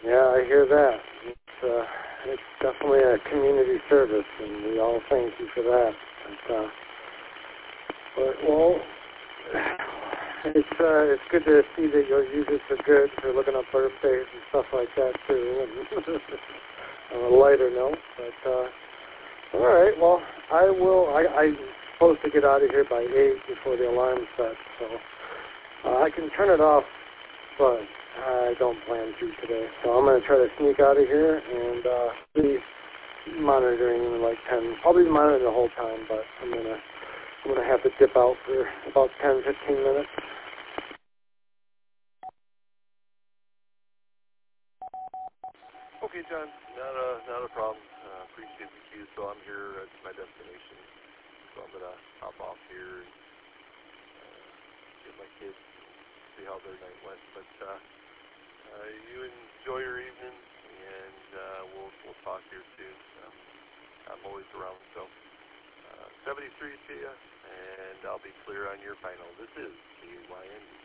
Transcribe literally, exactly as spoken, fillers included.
Yeah, I hear that. It's, uh, it's definitely a community service, and we all thank you for that. But, uh, but well, it's uh, it's good to see that you'll use it for good, for looking up birthdays and stuff like that too. On a lighter note, but uh, all right. Well, I will. I, I'm supposed to get out of here by eight before the alarm sets, so uh, I can turn it off, but I don't plan to today. So I'm going to try to sneak out of here and uh, be monitoring in like ten. I'll be monitoring the whole time, but I'm going to I'm going to have to dip out for about ten, fifteen minutes. Okay, John. Not a not a problem. Uh, appreciate the cue. So I'm here at my destination. So I'm going to hop off here and uh, get my kids, see how their night went. But uh, uh, you enjoy your evening, and uh, we'll we'll talk here soon. Um, I'm always around. So uh, seventy-three to you, and I'll be clear on your final. This is K Y N D.